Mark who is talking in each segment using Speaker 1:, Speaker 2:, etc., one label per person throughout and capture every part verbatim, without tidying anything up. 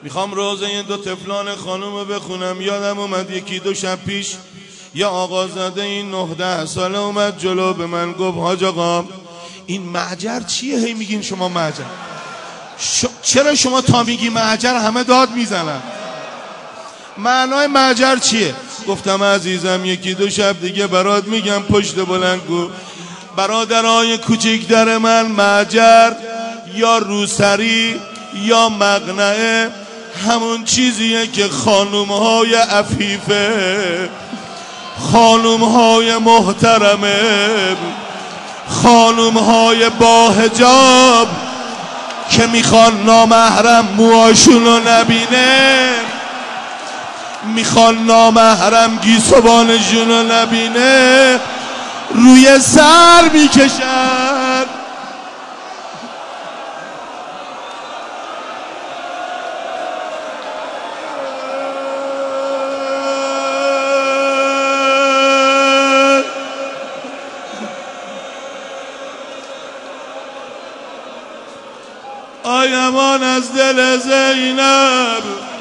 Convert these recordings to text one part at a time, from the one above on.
Speaker 1: میخوام روزه دو طفلان خانومو بخونم. یادم اومد یکی دو شب پیش یا آقازاده این نهده ساله اومد جلو به من گفت حاج آقا این معجر چیه؟ هی میگین شما معجر. ش... چرا شما تا میگی معجر همه داد میزنن؟ معنای معجر چیه؟ گفتم عزیزم یکی دو شب دیگه برات میگم پشت بلند گو. برادرای کوچیک در من، معجر یا روسری یا مقنعه همون چیزیه که خانومهای عفیفه، خانومهای محترمه، خانومهای با حجاب که میخوان نامحرم موهاشونو نبینه، میخوان نامحرم گیسوانشونو نبینه، روی سر میکشن. آیمان از دل زینب،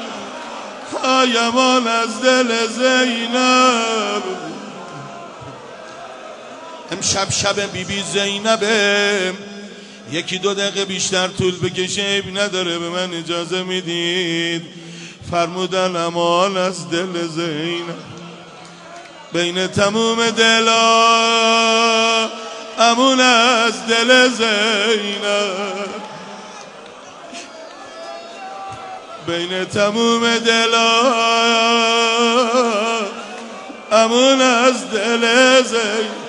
Speaker 1: آیمان از دل زینب. امشب شب بی بی زینبه، یکی دو دقیقه بیشتر طول بکشه عیب نداره، به من اجازه میدید؟ فرمودن امان از دل زینب، بین تموم دلا امون از دل زینب، بین تموم دلا امون از دل زینب.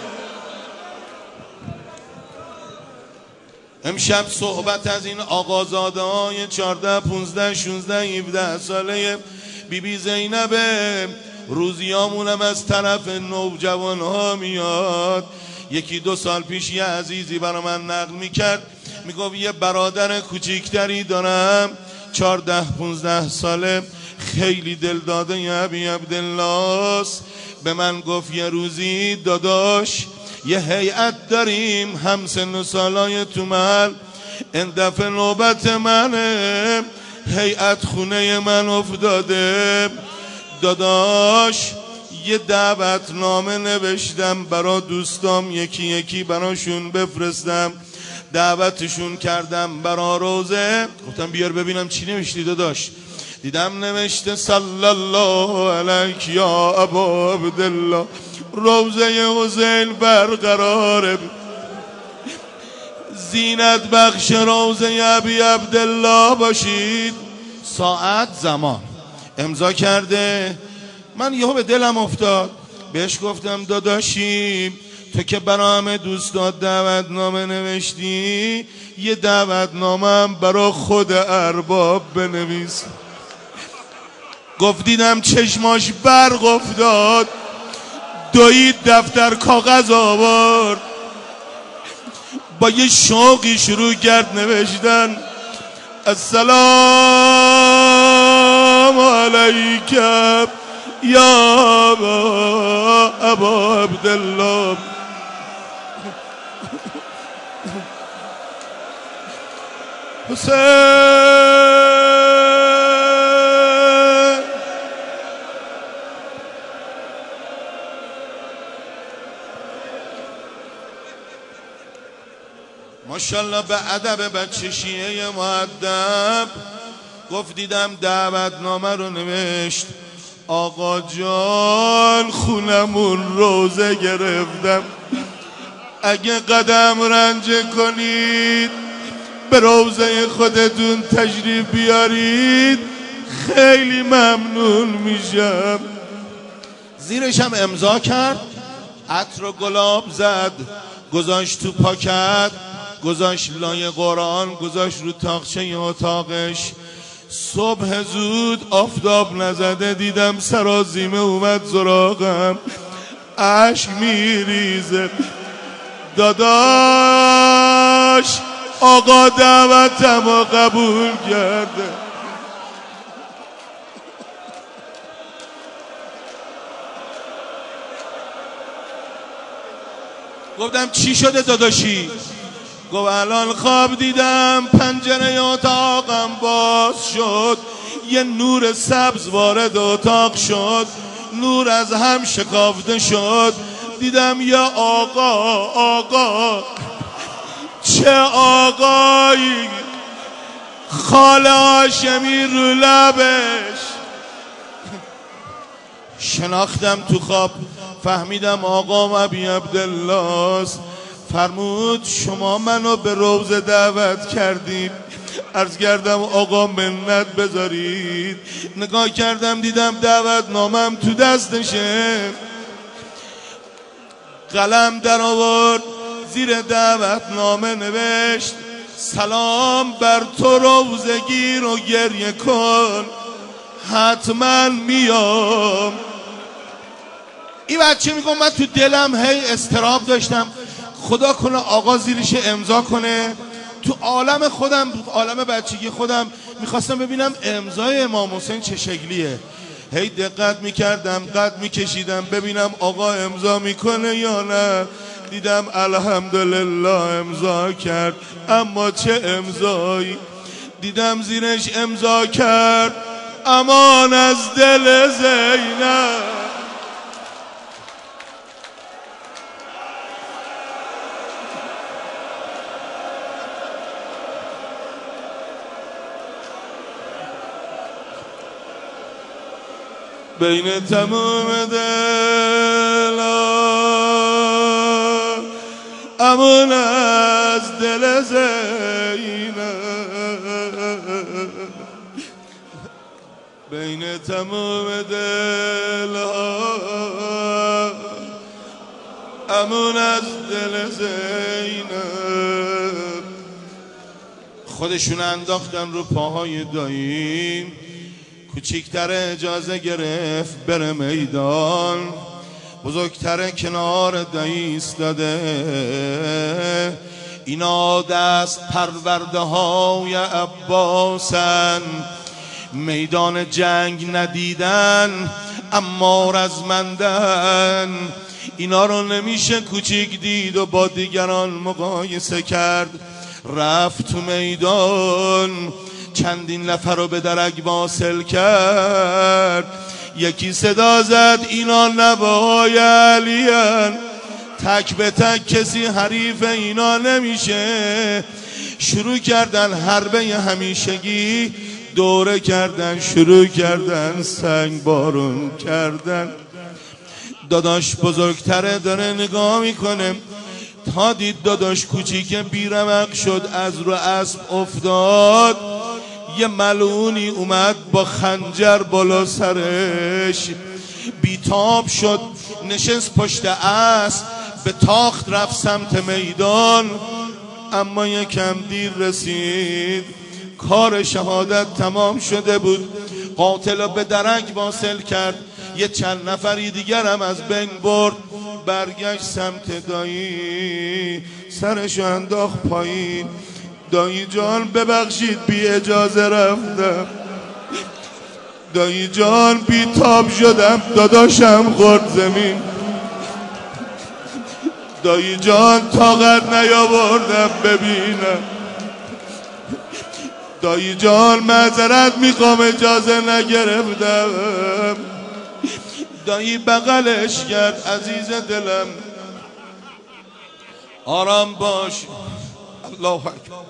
Speaker 1: امشب صحبت از این آقازاده های چارده پونزده شونزده هفده ساله بی بی زینبه. روزیامونم از طرف نوجوان ها میاد. یکی دو سال پیش یه عزیزی برا من نقل میکرد، میگفت یه برادر کوچیکتری دارم چارده پونزده ساله، خیلی دل داده ی ابی عبدالله است. به من گفت یه روزی داداش یه هیئت داریم هم سن و سالای تو محل، این دفعه نوبت منه، هیئت خونه من افتاده، داداش یه دعوت نامه نوشتم برا دوستام یکی یکی براشون بفرستم، دعوتشون کردم برا روزه. گفتم بیار ببینم چی نوشتی داداش. دیدم نوشته صلی الله علیک یا ابا عبدالله، روزه حسین برقراره، زینت بخش روزه ابی عبدالله باشید. ساعت زمان امضا کرده. من یهو به دلم افتاد، بهش گفتم داداشی تو که برا همه دوستات دعوت نامه نوشتی، یه دعوت نامه هم برا خود ارباب بنویس. گفت دیدم چشماش برق افتاد، دوید دفتر کاغذ آورد، با یه شوقی شروع کرد نوشتن السلام علیک یا ابا, ابا عبدالله. حسین ماشاءالله به ادب بچه شیعه مؤدب. گفت دیدم دعوت نامه رو نوشت، آقا جان خونمون روزه گرفتم، اگه قدم رنج کنید به روزه خودتون تشریف بیارید خیلی ممنون میشم. زیرش هم امضا کرد، عطر و گلاب زد، گذاشت تو پاکت، گذاشت لای قرآن، گذاشت رو تاقچه اتاقش. صبح زود آفتاب نزده دیدم سرازیمه اومد سراغم، اشک میریزه. داداش آقا دعوتمو قبول کرده. گفتم چی شده داداشی؟ گفت الان خواب دیدم پنجره اتاقم باز شد، یه نور سبز وارد اتاق شد، نور از هم شکافته شد. دیدم یا آقا آقا چه آقایی، خاله هاشمی رو لبش. شناختم تو خواب، فهمیدم آقا ابی عبدالله است. فرمود شما منو به روضه دعوت کردید. عرض کردم آقا منت بذارید. نگاه کردم دیدم دعوت نامم تو دستشه. قلم در آورد زیر دعوت نامه نوشت سلام بر تو روضه گیر و گریه کن، حتما میام. این بچه میگم من تو دلم هی استراب داشتم، خدا کنه آقا زیرش امضا کنه. تو عالم خودم، تو عالم بچگی خودم میخواستم ببینم امضای امام حسین چه شکلیه. هی دقت میکردم، قد میکشیدم ببینم آقا امضا میکنه یا نه. دیدم الحمدلله امضا کرد. اما چه امضایی؟ دیدم زیرش امضا کرد امان از دل زینب. بین تمام دل امان از دل زینب، بین تمام دل امان از دل زینب. خودشون انداختن رو پاهای دایی. کوچیکتر اجازه گرفت بره میدان، بزرگتر کنار دایی ایستاده. اینا دست پرورده های عباسن، میدان جنگ ندیدن اما رزمندن. اینا رو نمیشه کوچیک دید و با دیگران مقایسه کرد. رفت تو میدان چندین نفر رو به درک واصل کرد. یکی صدا زد اینا نوای علیان، تک به تک کسی حریف اینا نمیشه. شروع کردن حربه همیشگی، دوره کردن، شروع کردن سنگ بارون کردن. داداش بزرگتره داره نگاه میکنه، تا دید داداش کوچیک بیرمق شد، از رو اسب افتاد. یه ملعونی اومد با خنجر بالا سرش، بیتاب شد نشست پشت اسب، به تاخت رفت سمت میدان. اما یکم دیر رسید، کار شهادت تمام شده بود. قاتل به درک واصل کرد، یه چند نفری دیگر هم از بین برد. برگشت سمت دایی، سرشو انداخت پایین. دایی جان ببخشید بی اجازه رفتم، دایی جان بی تاب شدم، داداشم خورد زمین. دایی جان طاقت نیاوردم ببینم. دایی جان معذرت میخوام اجازه نگرفتم. دایی بغلش کرد عزیز دلم آرام باش. الله اکبر.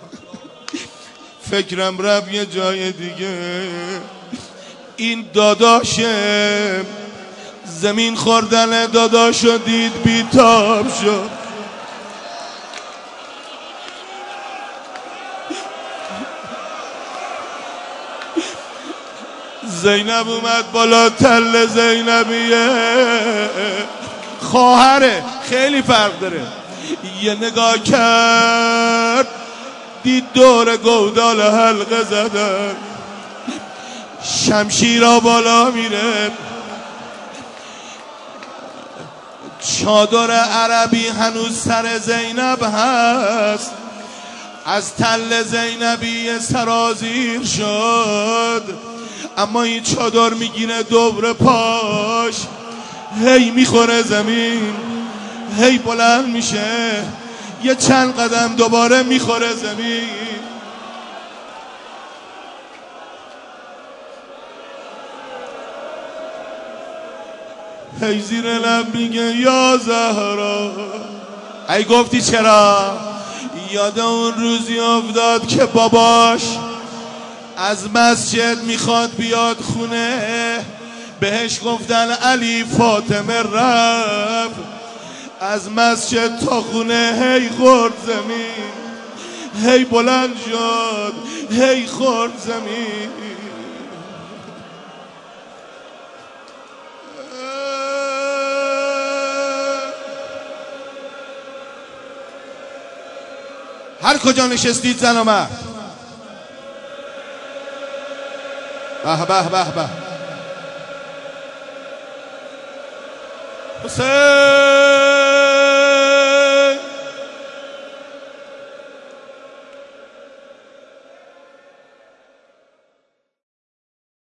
Speaker 1: فکرم رفت یه جای دیگه. این داداشه زمین خوردن داداشو دید بیتاب شد. زینب اومد بالا، تل زینبیه خواهره، خیلی فرق داره. یه نگاه کرد دید دور گودال حلقه زدن، شمشیرا بالا میره. چادر عربی هنوز سر زینب هست، از تل زینبی سرازیر شد. اما این چادر میگیره دور پاش، هی میخوره زمین، هی بلند میشه، یه چند قدم دوباره میخوره زمین. هی زیر لب میگه یا زهرا. ای گفتی چرا؟ یاد اون روزی افتاد که باباش از مسجد میخواد بیاد خونه، بهش گفتن علی فاطمه رفت از مسجد تا خونه، هی خورد زمین، هی بلند شد، هی خورد زمین. هر کجا نشستید زن و مرد، به به به به حسین.